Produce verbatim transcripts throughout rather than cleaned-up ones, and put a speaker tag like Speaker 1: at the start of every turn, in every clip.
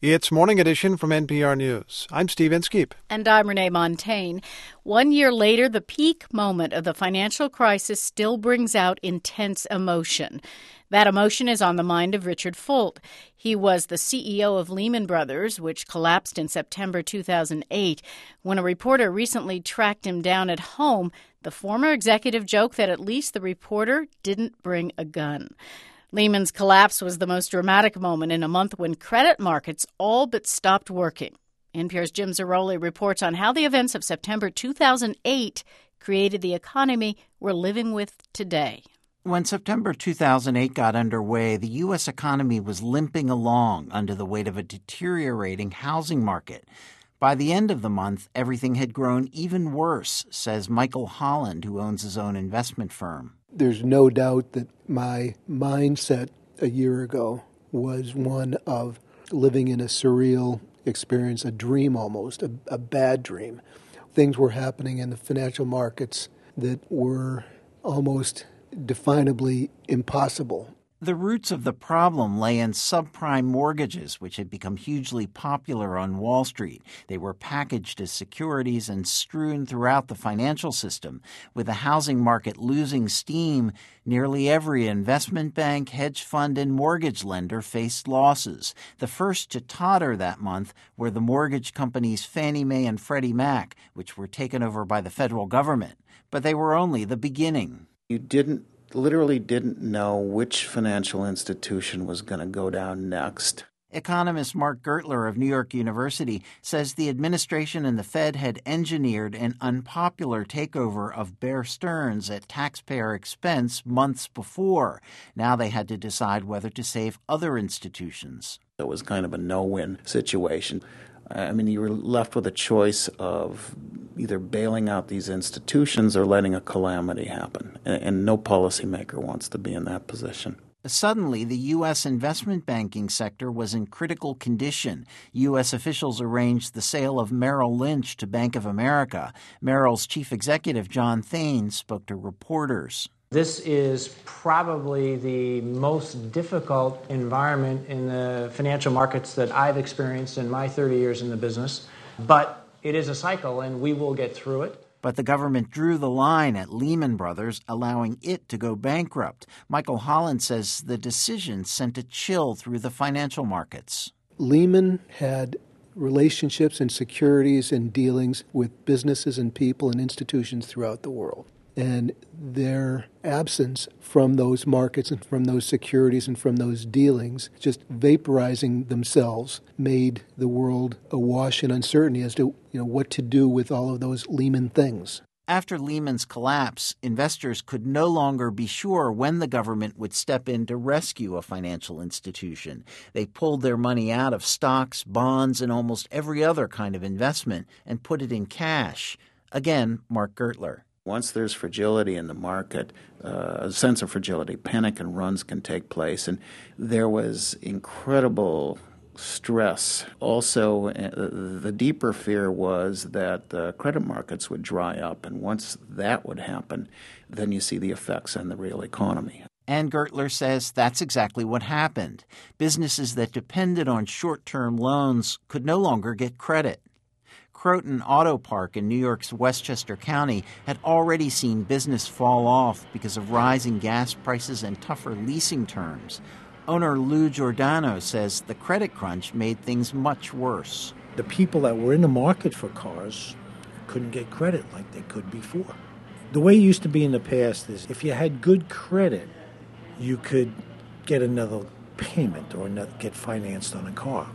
Speaker 1: It's Morning Edition from N P R News. I'm Steve Inskeep.
Speaker 2: And I'm Renee Montaigne. One year later, the peak moment of the financial crisis still brings out intense emotion. That emotion is on the mind of Richard Fuld. He was the C E O of Lehman Brothers, which collapsed in September two thousand eight. When a reporter recently tracked him down at home, the former executive joked that at least the reporter didn't bring a gun. Lehman's collapse was the most dramatic moment in a month when credit markets all but stopped working. N P R's Jim Zarroli reports on how the events of September two thousand eight created the economy we're living with today.
Speaker 3: When September two thousand eight got underway, the U S economy was limping along under the weight of a deteriorating housing market. By the end of the month, everything had grown even worse, says Michael Holland, who owns his own investment firm.
Speaker 4: There's no doubt that my mindset a year ago was one of living in a surreal experience, a dream almost, a, a bad dream. Things were happening in the financial markets that were almost definably impossible.
Speaker 3: The roots of the problem lay in subprime mortgages, which had become hugely popular on Wall Street. They were packaged as securities and strewn throughout the financial system. With the housing market losing steam, nearly every investment bank, hedge fund, and mortgage lender faced losses. The first to totter that month were the mortgage companies Fannie Mae and Freddie Mac, which were taken over by the federal government. But they were only the beginning.
Speaker 5: You didn't literally didn't know which financial institution was going to go down next.
Speaker 3: Economist Mark Gertler of New York University says the administration and the Fed had engineered an unpopular takeover of Bear Stearns at taxpayer expense months before. Now they had to decide whether to save other institutions.
Speaker 5: It was kind of a no-win situation. I mean, you were left with a choice of either bailing out these institutions or letting a calamity happen. And no policymaker wants to be in that position.
Speaker 3: Suddenly, the U S investment banking sector was in critical condition. U S officials arranged the sale of Merrill Lynch to Bank of America. Merrill's chief executive, John Thain, spoke to reporters.
Speaker 6: This is probably the most difficult environment in the financial markets that I've experienced in my thirty years in the business. But it is a cycle, and we will get through it.
Speaker 3: But the government drew the line at Lehman Brothers, allowing it to go bankrupt. Michael Holland says the decision sent a chill through the financial markets.
Speaker 4: Lehman had relationships and securities and dealings with businesses and people and institutions throughout the world. And their absence from those markets and from those securities and from those dealings, just vaporizing themselves, made the world awash in uncertainty as to, you know, what to do with all of those Lehman things.
Speaker 3: After Lehman's collapse, investors could no longer be sure when the government would step in to rescue a financial institution. They pulled their money out of stocks, bonds, and almost every other kind of investment and put it in cash. Again, Mark Gertler.
Speaker 5: Once there's fragility in the market, uh, a sense of fragility, panic and runs can take place. And there was incredible stress. Also, uh, the deeper fear was that the credit markets would dry up. And once that would happen, then you see the effects on the real economy.
Speaker 3: And Gertler says that's exactly what happened. Businesses that depended on short-term loans could no longer get credit. Croton Auto Park in New York's Westchester County had already seen business fall off because of rising gas prices and tougher leasing terms. Owner Lou Giordano says the credit crunch made things much worse.
Speaker 7: The people that were in the market for cars couldn't get credit like they could before. The way it used to be in the past is if you had good credit, you could get another payment or get financed on a car.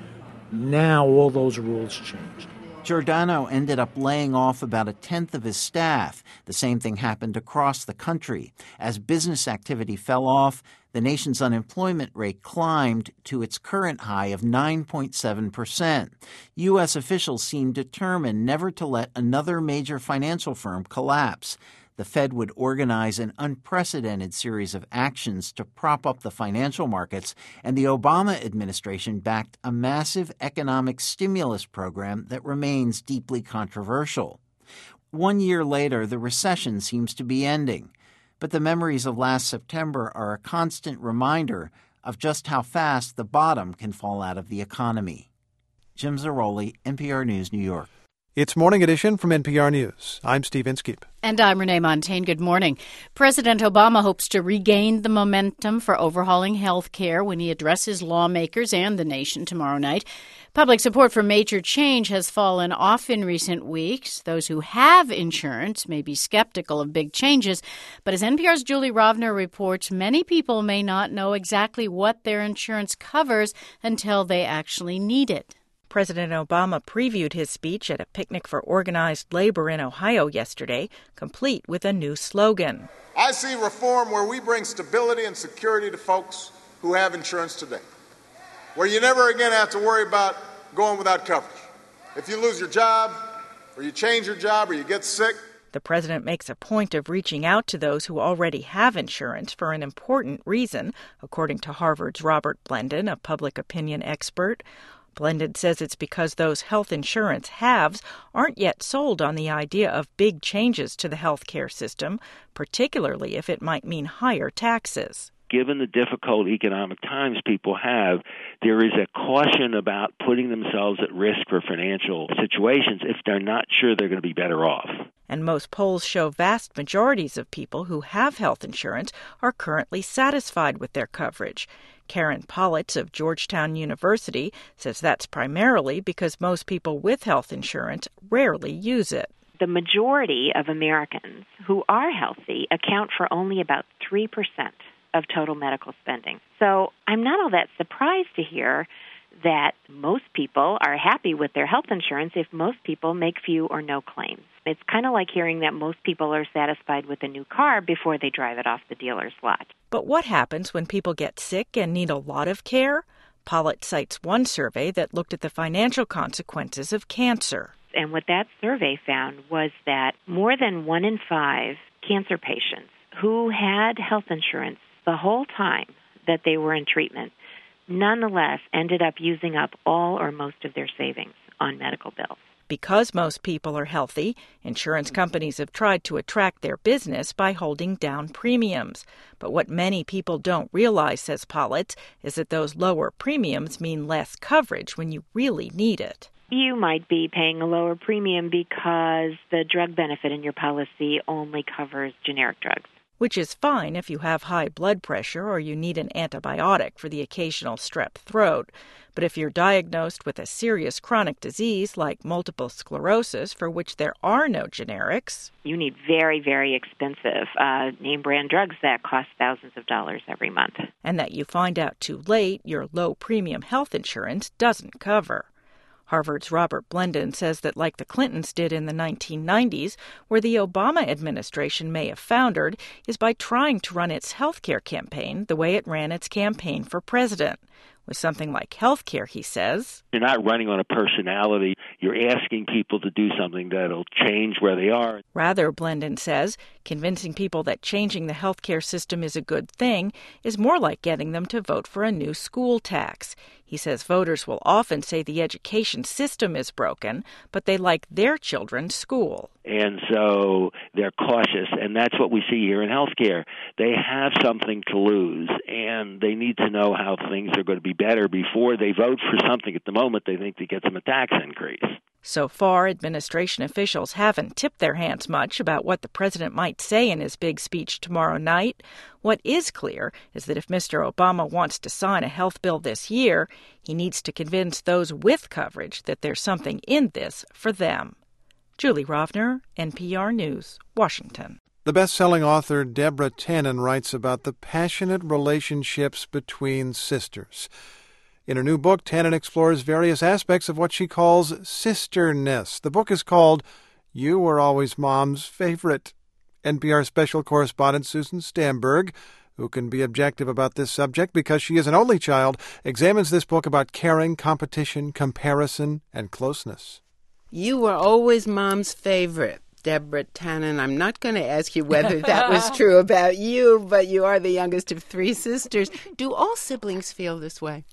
Speaker 7: Now all those rules changed.
Speaker 3: Giordano ended up laying off about a tenth of his staff. The same thing happened across the country. As business activity fell off, the nation's unemployment rate climbed to its current high of nine point seven percent. U S officials seemed determined never to let another major financial firm collapse. The Fed would organize an unprecedented series of actions to prop up the financial markets, and the Obama administration backed a massive economic stimulus program that remains deeply controversial. One year later, the recession seems to be ending, but the memories of last September are a constant reminder of just how fast the bottom can fall out of the economy. Jim Zarroli, N P R News, New York.
Speaker 1: It's Morning Edition from N P R News. I'm Steve Inskeep.
Speaker 2: And I'm Renee Montaigne. Good morning. President Obama hopes to regain the momentum for overhauling health care when he addresses lawmakers and the nation tomorrow night. Public support for major change has fallen off in recent weeks. Those who have insurance may be skeptical of big changes, but as N P R's Julie Rovner reports, many people may not know exactly what their insurance covers until they actually need it.
Speaker 8: President Obama previewed his speech at a picnic for organized labor in Ohio yesterday, complete with a new slogan.
Speaker 9: I see reform where we bring stability and security to folks who have insurance today, where you never again have to worry about going without coverage. If you lose your job, or you change your job, or you get sick.
Speaker 8: The president makes a point of reaching out to those who already have insurance for an important reason, according to Harvard's Robert Blendon, a public opinion expert. Blendon says it's because those health insurance haves aren't yet sold on the idea of big changes to the health care system, particularly if it might mean higher taxes.
Speaker 10: Given the difficult economic times people have, there is a caution about putting themselves at risk for financial situations if they're not sure they're going to be better off.
Speaker 8: And most polls show vast majorities of people who have health insurance are currently satisfied with their coverage. Karen Politz of Georgetown University says that's primarily because most people with health insurance rarely use it.
Speaker 11: The majority of Americans who are healthy account for only about three percent of total medical spending. So I'm not all that surprised to hear that most people are happy with their health insurance if most people make few or no claims. It's kind of like hearing that most people are satisfied with a new car before they drive it off the dealer's lot.
Speaker 8: But what happens when people get sick and need a lot of care? Pollitt cites one survey that looked at the financial consequences of cancer.
Speaker 11: And what that survey found was that more than one in five cancer patients who had health insurance the whole time that they were in treatment nonetheless ended up using up all or most of their savings on medical bills.
Speaker 8: Because most people are healthy, insurance companies have tried to attract their business by holding down premiums. But what many people don't realize, says Pollitt, is that those lower premiums mean less coverage when you really need it.
Speaker 11: You might be paying a lower premium because the drug benefit in your policy only covers generic drugs.
Speaker 8: Which is fine if you have high blood pressure or you need an antibiotic for the occasional strep throat. But if you're diagnosed with a serious chronic disease like multiple sclerosis for which there are no generics,
Speaker 11: you need very, very expensive uh, name-brand drugs that cost thousands of dollars every month.
Speaker 8: And that you find out too late your low-premium health insurance doesn't cover. Harvard's Robert Blendon says that like the Clintons did in the nineteen nineties, where the Obama administration may have foundered is by trying to run its health care campaign the way it ran its campaign for president. With something like health care, he says,
Speaker 10: you're not running on a personality. You're asking people to do something that'll change where they are.
Speaker 8: Rather, Blendon says, convincing people that changing the health care system is a good thing is more like getting them to vote for a new school tax. He says voters will often say the education system is broken, but they like their children's school.
Speaker 10: And so they're cautious, and that's what we see here in healthcare. They have something to lose, and they need to know how things are going to be better before they vote for something at the moment they think to get them a tax increase.
Speaker 8: So far, administration officials haven't tipped their hands much about what the president might say in his big speech tomorrow night. What is clear is that if Mister Obama wants to sign a health bill this year, he needs to convince those with coverage that there's something in this for them. Julie Rovner, N P R News, Washington.
Speaker 1: The best-selling author Deborah Tannen writes about the passionate relationships between sisters. In her new book, Tannen explores various aspects of what she calls sisterness. The book is called You Were Always Mom's Favorite. N P R special correspondent Susan Stamberg, who can be objective about this subject because she is an only child, examines this book about caring, competition, comparison, and closeness.
Speaker 12: You were always Mom's favorite, Deborah Tannen. I'm not going to ask you whether that was true about you, but you are the youngest of three sisters. Do all siblings feel this way?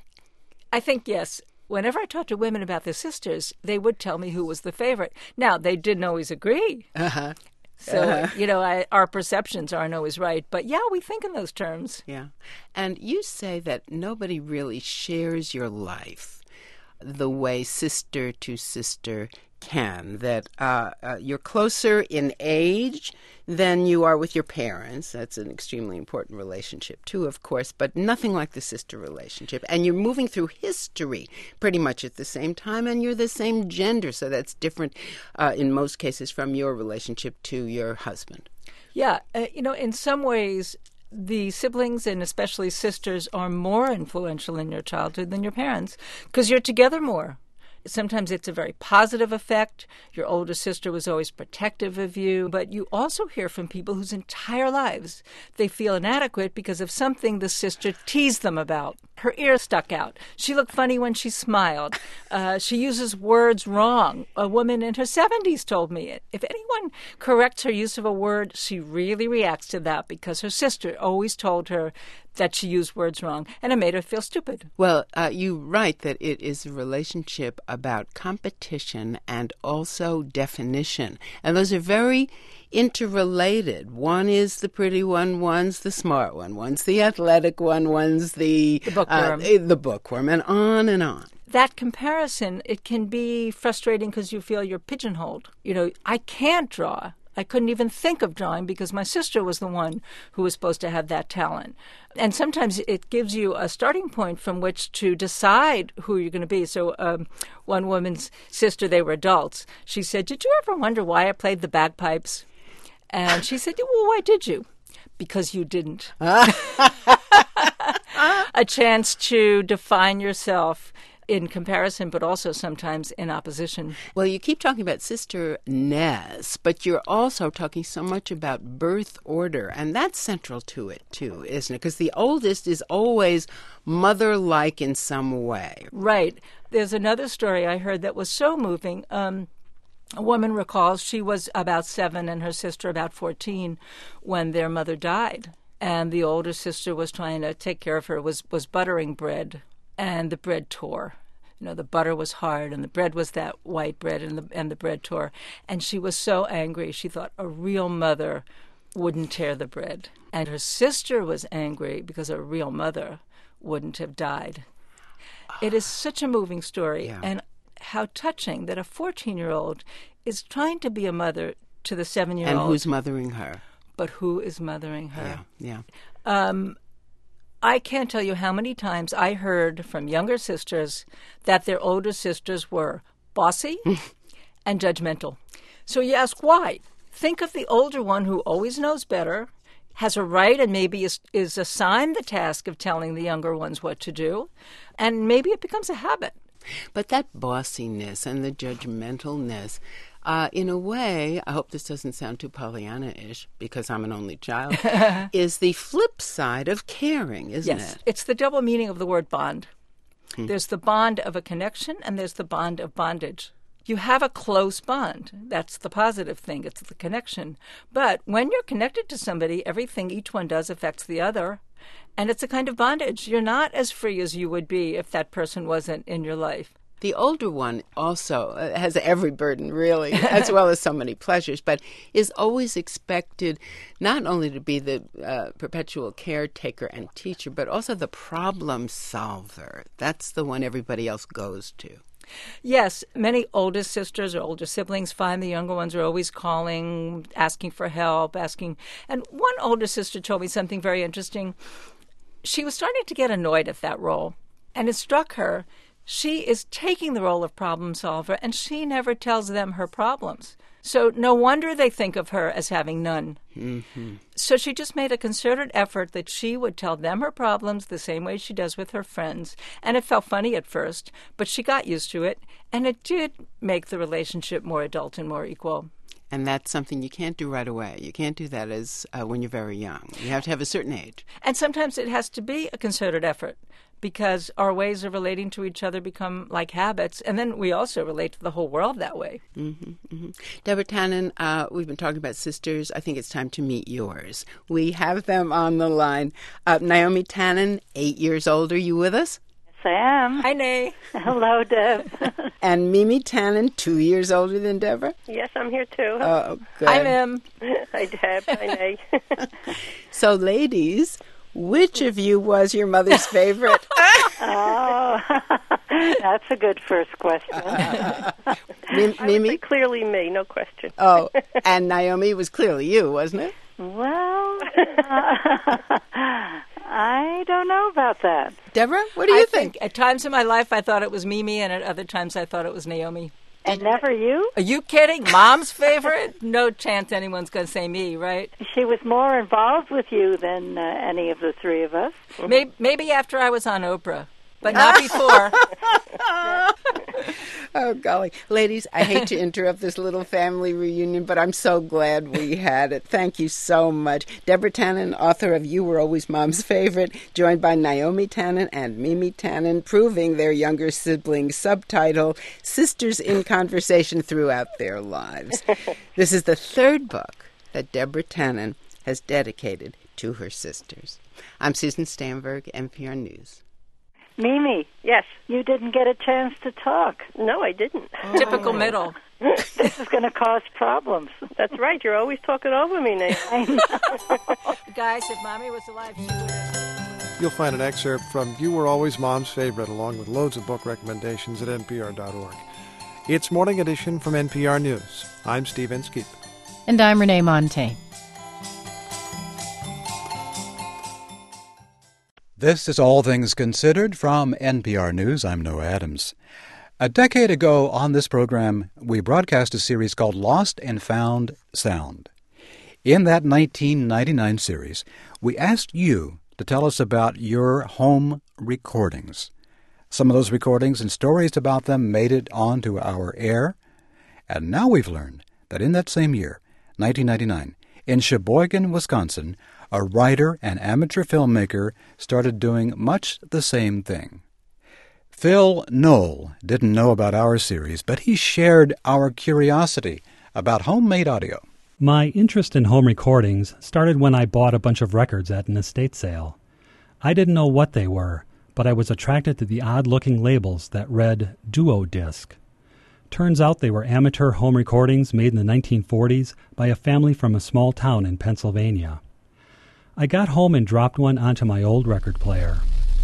Speaker 13: I think yes. Whenever I talked to women about their sisters, they would tell me who was the favorite. Now, they didn't always agree.
Speaker 12: Uh-huh.
Speaker 13: So,
Speaker 12: Uh-huh.
Speaker 13: you know, I, our perceptions aren't always right. But yeah, we think in those terms.
Speaker 12: Yeah. And you say that nobody really shares your life the way sister to sister can, that uh, uh, you're closer in age than you are with your parents. That's an extremely important relationship, too, of course, but nothing like the sister relationship. And you're moving through history pretty much at the same time, and you're the same gender, so that's different uh, in most cases from your relationship to your husband.
Speaker 13: Yeah, uh, you know, in some ways, the siblings and especially sisters are more influential in your childhood than your parents because you're together more. Sometimes it's a very positive effect. Your older sister was always protective of you, but you also hear from people whose entire lives they feel inadequate because of something the sister teased them about. Her ear stuck out. She looked funny when she smiled. Uh, she uses words wrong. A woman in her seventies told me it. If anyone corrects her use of a word, she really reacts to that because her sister always told her that she used words wrong, and it made her feel stupid.
Speaker 12: Well, uh, you write that it is a relationship about competition and also definition. And those are very interrelated. One is the pretty one, one's the smart one, one's the athletic one, one's the,
Speaker 13: the bookworm.
Speaker 12: Uh, the bookworm, and on and on.
Speaker 13: That comparison, it can be frustrating because you feel you're pigeonholed. You know, I can't draw. I couldn't even think of drawing because my sister was the one who was supposed to have that talent. And sometimes it gives you a starting point from which to decide who you're going to be. So um, one woman's sister, they were adults. She said, "Did you ever wonder why I played the bagpipes?" And she said, "Well, why did you?" "Because you didn't." A chance to define yourself in comparison, but also sometimes in opposition.
Speaker 12: Well, you keep talking about sister-ness, but you're also talking so much about birth order, and that's central to it, too, isn't it? Because the oldest is always mother-like in some way.
Speaker 13: Right. There's another story I heard that was so moving. Um, a woman recalls she was about seven and her sister about fourteen when their mother died, and the older sister was trying to take care of her, was, was buttering bread. And the bread tore. You know, the butter was hard, and the bread was that white bread, and the and the bread tore. And she was so angry. She thought a real mother wouldn't tear the bread. And her sister was angry because a real mother wouldn't have died. It is such a moving story,
Speaker 12: Yeah.
Speaker 13: and how touching that a fourteen-year-old is trying to be a mother to the seven-year-old.
Speaker 12: And who's mothering her?
Speaker 13: But who is mothering her?
Speaker 12: Yeah, yeah.
Speaker 13: Um, I can't tell you how many times I heard from younger sisters that their older sisters were bossy and judgmental. So you ask why? Think of the older one who always knows better, has a right and maybe is, is assigned the task of telling the younger ones what to do, and maybe it becomes a habit.
Speaker 12: But that bossiness and the judgmentalness, uh, in a way, I hope this doesn't sound too Pollyanna-ish because I'm an only child, is the flip side of caring, isn't
Speaker 13: yes,
Speaker 12: it?
Speaker 13: It's the double meaning of the word bond.
Speaker 12: Hmm.
Speaker 13: There's the bond of a connection and there's the bond of bondage. You have a close bond. That's the positive thing. It's the connection. But when you're connected to somebody, everything each one does affects the other. And it's a kind of bondage. You're not as free as you would be if that person wasn't in your life.
Speaker 12: The older one also uh, has every burden, really, as well as so many pleasures, but is always expected not only to be the uh, perpetual caretaker and teacher, but also the problem solver. That's the one everybody else goes to.
Speaker 13: Yes, many older sisters or older siblings find the younger ones are always calling, asking for help, asking. And one older sister told me something very interesting. She was starting to get annoyed at that role, and it struck her. She is taking the role of problem solver, and she never tells them her problems. So no wonder they think of her as having none.
Speaker 12: Mm-hmm.
Speaker 13: So she just made a concerted effort that she would tell them her problems the same way she does with her friends. And it felt funny at first, but she got used to it, and it did make the relationship more adult and more equal.
Speaker 12: And that's something you can't do right away. You can't do that as uh, when you're very young. You have to have a certain age.
Speaker 13: And sometimes it has to be a concerted effort because our ways of relating to each other become like habits. And then we also relate to the whole world that way.
Speaker 12: Mm-hmm, mm-hmm. Deborah Tannen, uh, we've been talking about sisters. I think it's time to meet yours. We have them on the line. Uh, Naomi Tannen, eight years old. Are you with us?
Speaker 11: Yes,
Speaker 14: I am.
Speaker 13: Hi, Nay.
Speaker 14: Hello, Deb.
Speaker 12: And Mimi Tannen, two years older than Deborah?
Speaker 14: Yes, I'm here too.
Speaker 12: Oh, good.
Speaker 13: Hi, Mim.
Speaker 14: Hi, Deb. Hi, Nay.
Speaker 12: So, ladies, which of you was your mother's favorite?
Speaker 14: Oh, that's a good first question.
Speaker 12: Uh,
Speaker 14: M-
Speaker 12: I Mimi?
Speaker 14: would say clearly me, no question.
Speaker 12: Oh, and Naomi was clearly you, wasn't it?
Speaker 14: Well, uh, I don't know about that.
Speaker 12: Deborah, what do you
Speaker 13: I
Speaker 12: think?
Speaker 13: think? At times in my life, I thought it was Mimi, and at other times, I thought it was Naomi.
Speaker 14: And never you?
Speaker 13: Are you kidding? Mom's favorite? No chance anyone's going to say me, right?
Speaker 14: She was more involved with you than uh, any of the three of us.
Speaker 13: Maybe, maybe after I was on Oprah, but not before.
Speaker 12: Oh, golly. Ladies, I hate to interrupt this little family reunion, but I'm so glad we had it. Thank you so much. Deborah Tannen, author of You Were Always Mom's Favorite, joined by Naomi Tannen and Mimi Tannen, proving their younger siblings' subtitle, Sisters in Conversation Throughout Their Lives. This is the third book that Deborah Tannen has dedicated to her sisters. I'm Susan Stamberg, N P R News.
Speaker 14: Mimi.
Speaker 15: Yes.
Speaker 14: You didn't get a chance to talk.
Speaker 15: No, I didn't.
Speaker 13: Oh. Typical middle.
Speaker 14: This is going to cause problems.
Speaker 15: That's right. You're always talking over me, Nate.
Speaker 14: I know.
Speaker 13: Guys, if Mommy was alive, she would have.
Speaker 1: You'll find an excerpt from You Were Always Mom's Favorite, along with loads of book recommendations at N P R dot org. It's Morning Edition from N P R News. I'm Steve Inskeep.
Speaker 2: And I'm Renee Montagne.
Speaker 16: This is All Things Considered from N P R News. I'm Noah Adams. A decade ago on this program, we broadcast a series called Lost and Found Sound. In that nineteen ninety-nine series, we asked you to tell us about your home recordings. Some of those recordings and stories about them made it onto our air. And now we've learned that in that same year, nineteen ninety-nine, in Sheboygan, Wisconsin, a writer and amateur filmmaker started doing much the same thing. Phil Knoll didn't know about our series, but he shared our curiosity about homemade audio.
Speaker 17: My interest in home recordings started when I bought a bunch of records at an estate sale. I didn't know what they were, but I was attracted to the odd-looking labels that read Duo Disc. Turns out they were amateur home recordings made in the nineteen forties by a family from a small town in Pennsylvania. I got home and dropped one onto my old record player.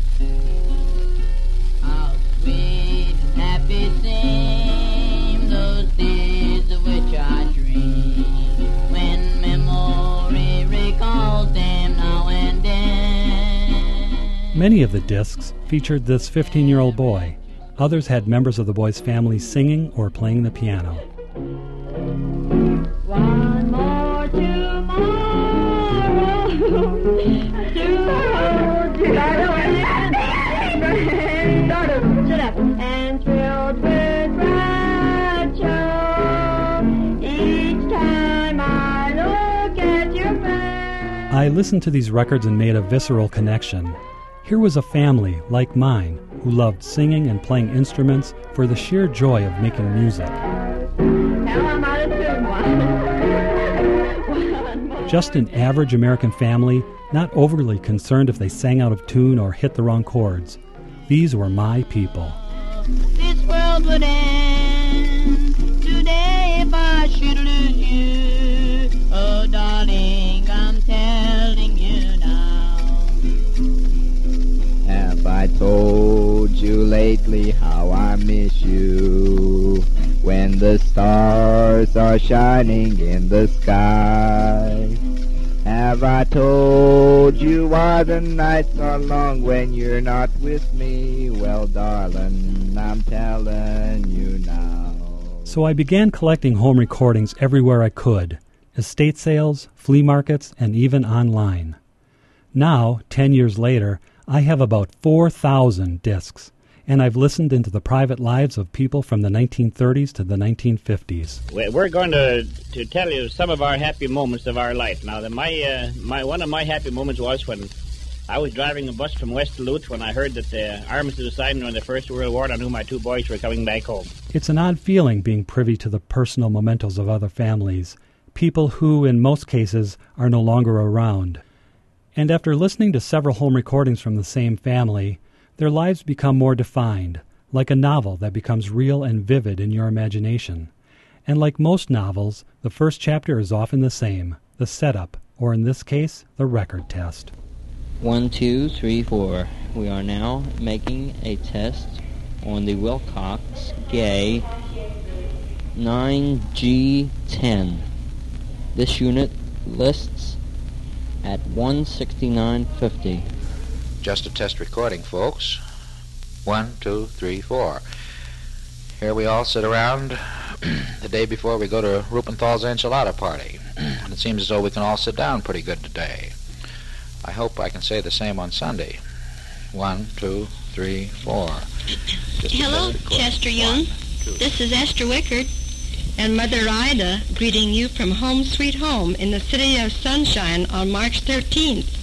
Speaker 18: How sweet and happy seem those days of which I dream, when memory recalls them now and then.
Speaker 17: Many of the discs featured this fifteen-year-old boy. Others had members of the boy's family singing or playing the piano.
Speaker 18: One more tomorrow. And thrilled with rapture each time I look at your face.
Speaker 17: I listened to these records and made a visceral connection. Here was a family like mine who loved singing and playing instruments for the sheer joy of making music. Just an average American family, not overly concerned if they sang out of tune or hit the wrong chords. These were my people.
Speaker 18: This world would end today if I should lose you. Oh, darling, I'm telling you now.
Speaker 19: Have I told you lately how I miss you? When the stars are shining in the sky. Have I told you why the nights are long when you're not with me? Well, darling, I'm telling you now.
Speaker 17: So I began collecting home recordings everywhere I could, estate sales, flea markets, and even online. Now, ten years later, I have about four thousand discs, and I've listened into the private lives of people from the nineteen thirties to the nineteen fifties.
Speaker 20: We're going to to tell you some of our happy moments of our life. Now, the, my uh, my one of my happy moments was when I was driving a bus from West Duluth when I heard that the armistice was signed during the First World War, and I knew my two boys were coming back home.
Speaker 17: It's an odd feeling being privy to the personal mementos of other families, people who, in most cases, are no longer around. And after listening to several home recordings from the same family, Their lives become more defined, like a novel that becomes real and vivid in your imagination. And like most novels, the first chapter is often the same, the setup, or in this case, the record test.
Speaker 21: One, two, three, four. We are now making a test on the Wilcox Gay nine G ten. This unit lists at one sixty-nine fifty.
Speaker 22: Just a test recording, folks. One, two, three, four. Here we all sit around the day before we go to Rupenthal's enchilada party. And it seems as though we can all sit down pretty good today. I hope I can say the same on Sunday. One, two, three, four. Just
Speaker 23: Hello, Chester Young. One, this is Esther Wickard and Mother Ida greeting you from Home Sweet Home in the City of Sunshine on March thirteenth.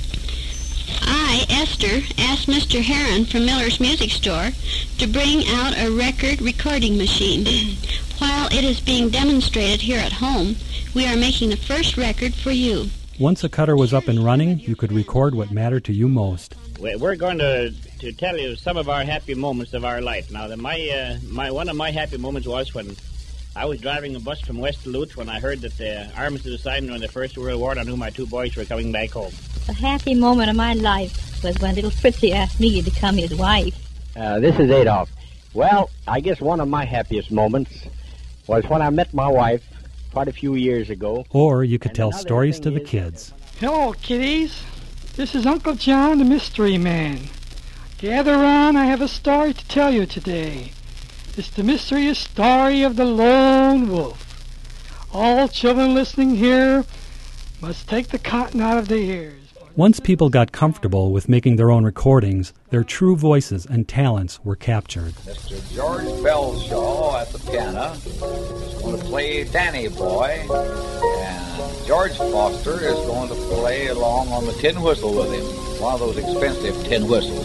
Speaker 23: I, Esther, asked Mister Heron from Miller's Music Store to bring out a record recording machine. While it is being demonstrated here at home, we are making the first record for you.
Speaker 17: Once a cutter was up and running, you could record what mattered to you most.
Speaker 20: We're going to to tell you some of our happy moments of our life. Now, the, my uh, my one of my happy moments was when I was driving a bus from West Duluth when I heard that the armistice was signed during the First World War. And I knew my two boys were coming back home.
Speaker 24: The happy moment of my life was when little Fritzy asked me to become his wife.
Speaker 25: Uh, this is Adolf. Well, I guess one of my happiest moments was when I met my wife quite a few years ago.
Speaker 17: Or you could tell stories to the kids.
Speaker 26: Hello, kiddies. This is Uncle John, the Mystery Man. Gather round, I have a story to tell you today. It's the mysterious story of the lone wolf. All children listening here must take the cotton out of their ears.
Speaker 17: Once people got comfortable with making their own recordings, their true voices and talents were captured.
Speaker 27: Mister George Belshaw at the piano is going to play Danny Boy, and George Foster is going to play along on the tin whistle with him, one of those expensive tin whistles.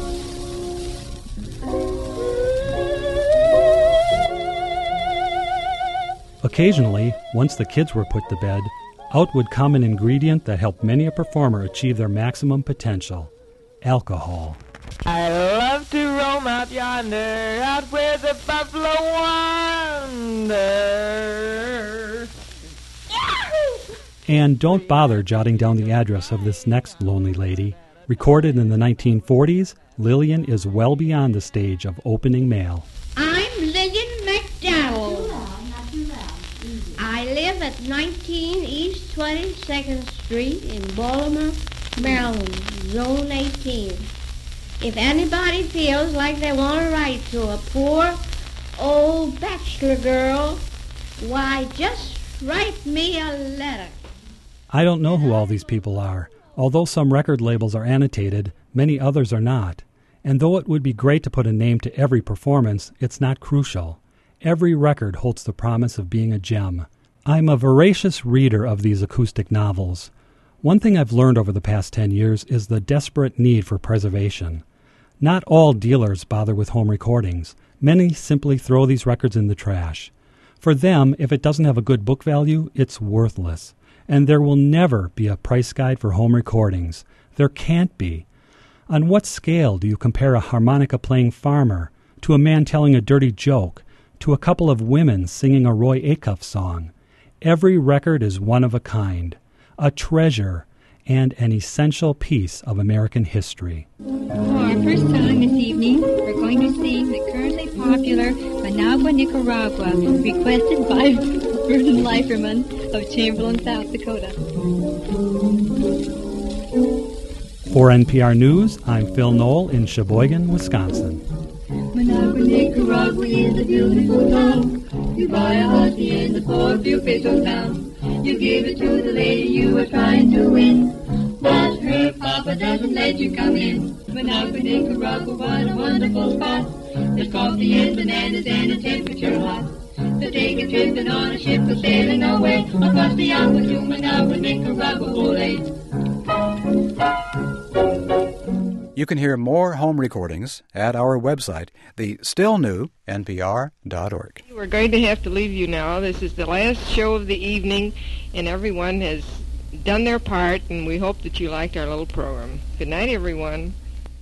Speaker 17: Occasionally, once the kids were put to bed, out would come an ingredient that helped many a performer achieve their maximum potential: alcohol.
Speaker 26: I love to roam out yonder, out where the buffalo wander.
Speaker 17: And don't bother jotting down the address of this next lonely lady. Recorded in the nineteen forties, Lillian is well beyond the stage of opening mail.
Speaker 28: I'm Lillian McDowell. I live at nineteen East twenty-second Street in Baltimore, Maryland, Zone eighteen. If anybody feels like they want to write to a poor, old bachelor girl, why, just write me a letter.
Speaker 17: I don't know who all these people are. Although some record labels are annotated, many others are not. And though it would be great to put a name to every performance, it's not crucial. Every record holds the promise of being a gem. I'm a voracious reader of these acoustic novels. One thing I've learned over the past ten years is the desperate need for preservation. Not all dealers bother with home recordings. Many simply throw these records in the trash. For them, if it doesn't have a good book value, it's worthless. And there will never be a price guide for home recordings. There can't be. On what scale do you compare a harmonica-playing farmer to a man telling a dirty joke, to a couple of women singing a Roy Acuff song? Every record is one of a kind, a treasure, and an essential piece of American history.
Speaker 24: For our first song this evening, we're going to sing the currently popular Managua, Nicaragua, requested by Vernon Leiferman of Chamberlain, South Dakota.
Speaker 17: For N P R News, I'm Phil Knoll in Sheboygan, Wisconsin.
Speaker 24: Managua, Nicaragua is a beautiful town. You buy a husky in the four few peso town. You give it to the lady you are trying to win. But her papa doesn't let you come in. Managua, Nicaragua, what a wonderful spot. There's coffee and bananas and a temperature hot. So take a trip and on a ship for sailing away across the Agua to Managua, Nicaragua, ole.
Speaker 16: You can hear more home recordings at our website, the still new N P R dot org.
Speaker 29: We're going to have to leave you now. This is the last show of the evening, and everyone has done their part, and we hope that you liked our little program. Good night, everyone.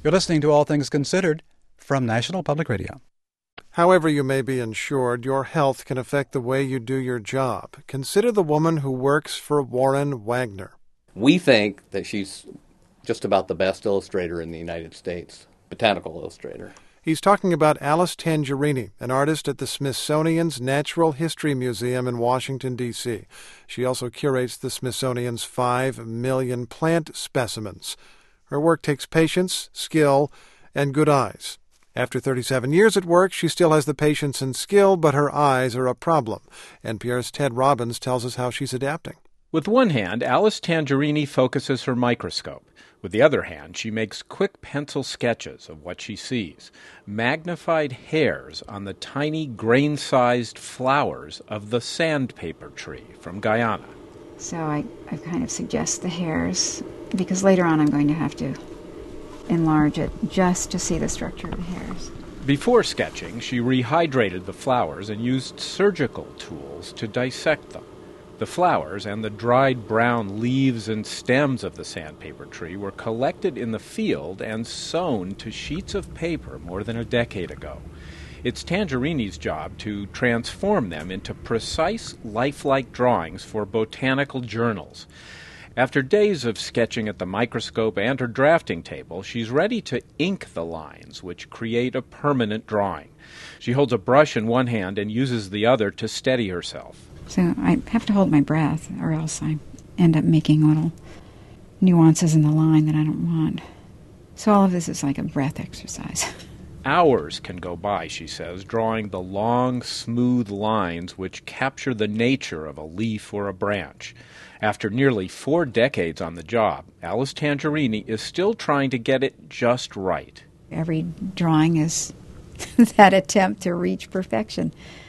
Speaker 16: You're listening to All Things Considered from National Public Radio.
Speaker 1: However you may be insured, your health can affect the way you do your job. Consider the woman who works for Warren Wagner.
Speaker 3: We think that she's just about the best illustrator in the United States, botanical illustrator.
Speaker 1: He's talking about Alice Tangerini, an artist at the Smithsonian's Natural History Museum in Washington, D C She also curates the Smithsonian's five million plant specimens. Her work takes patience, skill, and good eyes. After thirty-seven years at work, she still has the patience and skill, but her eyes are a problem. N P R's Ted Robbins tells us how she's adapting.
Speaker 4: With one hand, Alice Tangerini focuses her microscope. With the other hand, she makes quick pencil sketches of what she sees, magnified hairs on the tiny grain-sized flowers of the sandpaper tree from Guyana.
Speaker 5: So I, I kind of suggest the hairs, because later on I'm going to have to enlarge it just to see the structure of the hairs.
Speaker 4: Before sketching, she rehydrated the flowers and used surgical tools to dissect them. The flowers and the dried brown leaves and stems of the sandpaper tree were collected in the field and sewn to sheets of paper more than a decade ago. It's Tangerini's job to transform them into precise, lifelike drawings for botanical journals. After days of sketching at the microscope and her drafting table, she's ready to ink the lines, which create a permanent drawing. She holds a brush in one hand and uses the other to steady herself.
Speaker 5: So I have to hold my breath, or else I end up making little nuances in the line that I don't want. So all of this is like a breath exercise.
Speaker 4: Hours can go by, she says, drawing the long, smooth lines which capture the nature of a leaf or a branch. After nearly four decades on the job, Alice Tangerini is still trying to get it just right.
Speaker 5: Every drawing is that attempt to reach perfection.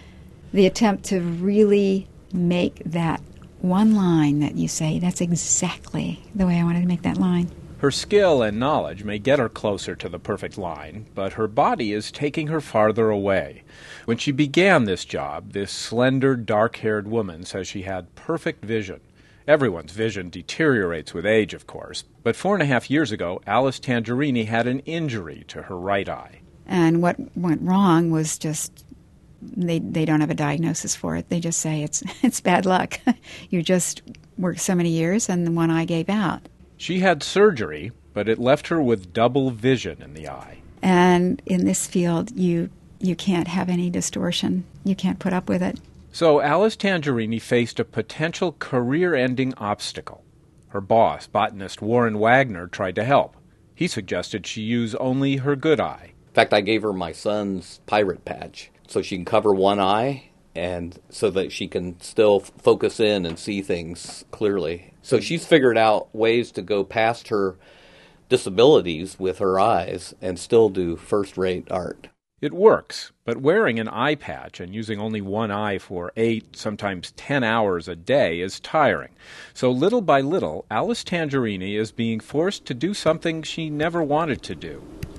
Speaker 5: The attempt to really make that one line that you say, that's exactly the way I wanted to make that line.
Speaker 4: Her skill and knowledge may get her closer to the perfect line, but her body is taking her farther away. When she began this job, this slender, dark-haired woman says she had perfect vision. Everyone's vision deteriorates with age, of course, but four and a half years ago, Alice Tangerini had an injury to her right eye.
Speaker 5: And what went wrong was just They they don't have a diagnosis for it. They just say it's it's bad luck. You just worked so many years and the one eye gave out.
Speaker 4: She had surgery, but it left her with double vision in the eye.
Speaker 5: And in this field, you you can't have any distortion. You can't put up with it.
Speaker 4: So Alice Tangerini faced a potential career-ending obstacle. Her boss, botanist Warren Wagner, tried to help. He suggested she use only her good eye.
Speaker 3: In fact, I gave her my son's pirate patch, so she can cover one eye and so that she can still f- focus in and see things clearly. So she's figured out ways to go past her disabilities with her eyes and still do first-rate art.
Speaker 4: It works, but wearing an eye patch and using only one eye for eight, sometimes ten hours a day is tiring. So little by little, Alice Tangerini is being forced to do something she never wanted to do.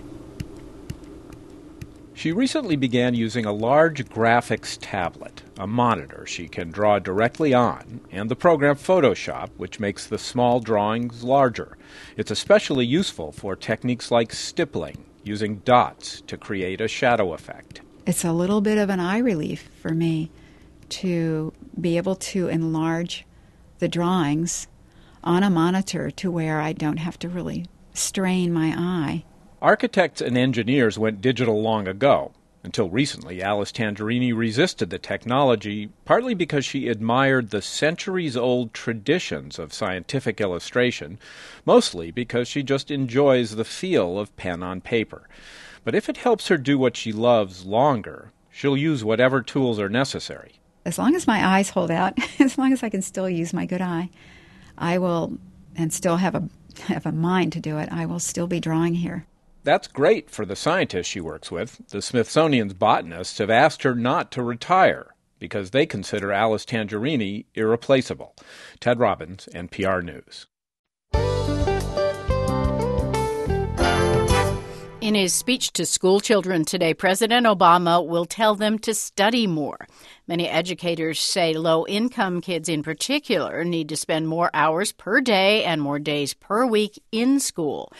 Speaker 4: She recently began using a large graphics tablet, a monitor she can draw directly on, and the program Photoshop, which makes the small drawings larger. It's especially useful for techniques like stippling, using dots to create a shadow effect.
Speaker 5: It's a little bit of an eye relief for me to be able to enlarge the drawings on a monitor to where I don't have to really strain my eye.
Speaker 4: Architects and engineers went digital long ago. Until recently, Alice Tangerini resisted the technology, partly because she admired the centuries-old traditions of scientific illustration, mostly because she just enjoys the feel of pen on paper. But if it helps her do what she loves longer, she'll use whatever tools are necessary.
Speaker 5: As long as my eyes hold out, as long as I can still use my good eye, I will, and still have a have a mind to do it, I will still be drawing here.
Speaker 4: That's great for the scientists she works with. The Smithsonian's botanists have asked her not to retire because they consider Alice Tangerini irreplaceable. Ted Robbins, N P R News.
Speaker 2: In his speech to school children today, President Obama will tell them to study more. Many educators say low-income kids in particular need to spend more hours per day and more days per week in school.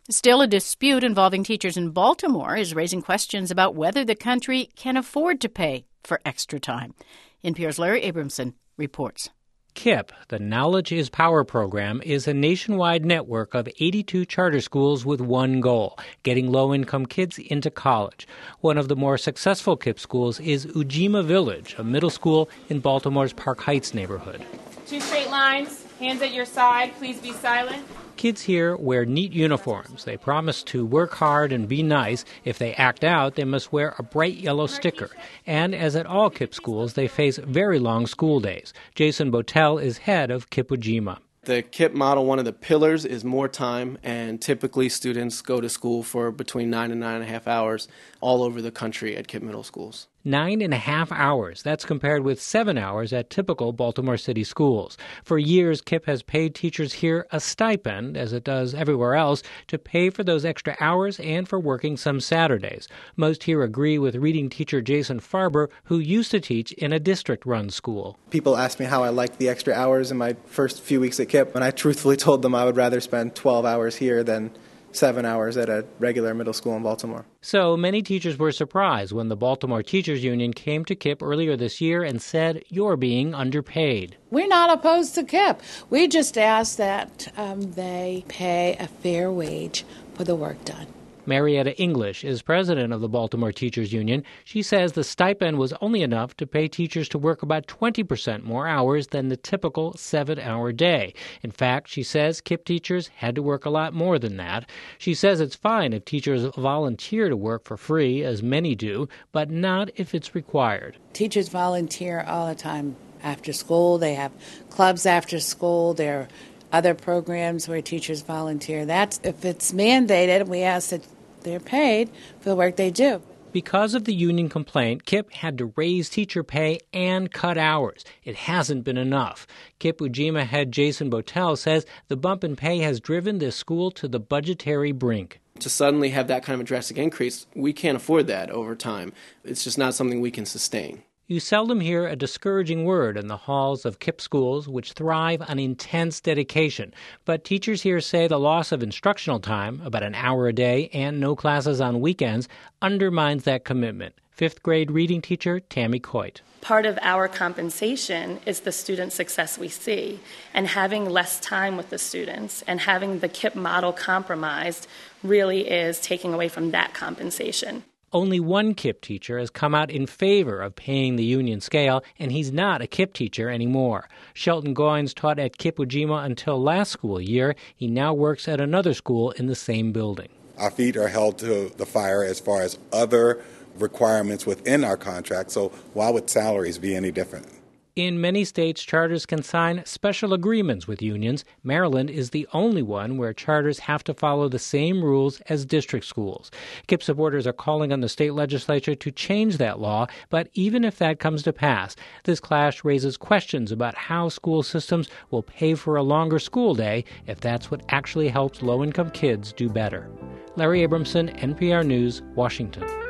Speaker 2: Still, a dispute involving teachers in Baltimore is raising questions about whether the country can afford to pay for extra time. N P R's Larry Abramson reports.
Speaker 6: KIPP, the Knowledge is Power program, is a nationwide network of eighty-two charter schools with one goal, getting low-income kids into college. One of the more successful KIPP schools is Ujima Village, a middle school in Baltimore's Park Heights neighborhood.
Speaker 7: Two straight lines, hands at your side, please be silent.
Speaker 6: Kids here wear neat uniforms. They promise to work hard and be nice. If they act out, they must wear a bright yellow sticker. And as at all KIPP schools, they face very long school days. Jason Botel is head of KIPP Ujima.
Speaker 8: The KIPP model, one of the pillars is more time, and typically students go to school for between nine and nine and a half hours all over the country at KIPP middle schools.
Speaker 6: Nine and a half hours. That's compared with seven hours at typical Baltimore City schools. For years, KIPP has paid teachers here a stipend, as it does everywhere else, to pay for those extra hours and for working some Saturdays. Most here agree with reading teacher Jason Farber, who used to teach in a district-run school.
Speaker 9: People asked me how I liked the extra hours in my first few weeks at KIPP, and I truthfully told them I would rather spend twelve hours here than seven hours at a regular middle school in Baltimore.
Speaker 6: So many teachers were surprised when the Baltimore Teachers Union came to KIPP earlier this year and said, "You're being underpaid."
Speaker 10: We're not opposed to KIPP. We just ask that um, they pay a fair wage for the work done.
Speaker 6: Marietta English is president of the Baltimore Teachers Union. She says the stipend was only enough to pay teachers to work about twenty percent more hours than the typical seven-hour day. In fact, she says KIPP teachers had to work a lot more than that. She says it's fine if teachers volunteer to work for free, as many do, but not if it's required.
Speaker 10: Teachers volunteer all the time after school. They have clubs after school. There are other programs where teachers volunteer. That's if it's mandated, we ask that they're paid for the work they do.
Speaker 6: Because of the union complaint, KIPP had to raise teacher pay and cut hours. It hasn't been enough. KIPP Ujima head Jason Botel says the bump in pay has driven this school to the budgetary brink.
Speaker 8: To suddenly have that kind of a drastic increase, we can't afford that over time. It's just not something we can sustain.
Speaker 6: You seldom hear a discouraging word in the halls of KIPP schools, which thrive on intense dedication. But teachers here say the loss of instructional time, about an hour a day, and no classes on weekends, undermines that commitment. Fifth grade reading teacher Tammy Coit.
Speaker 11: Part of our compensation is the student success we see, and having less time with the students and having the KIPP model compromised really is taking away from that compensation.
Speaker 6: Only one KIPP teacher has come out in favor of paying the union scale, and he's not a KIPP teacher anymore. Shelton Goins taught at KIPP Ujima until last school year. He now works at another school in the same building.
Speaker 12: Our feet are held to the fire as far as other requirements within our contract, so why would salaries be any different?
Speaker 6: In many states, charters can sign special agreements with unions. Maryland is the only one where charters have to follow the same rules as district schools. KIPP supporters are calling on the state legislature to change that law, but even if that comes to pass, this clash raises questions about how school systems will pay for a longer school day if that's what actually helps low-income kids do better. Larry Abramson, N P R News, Washington.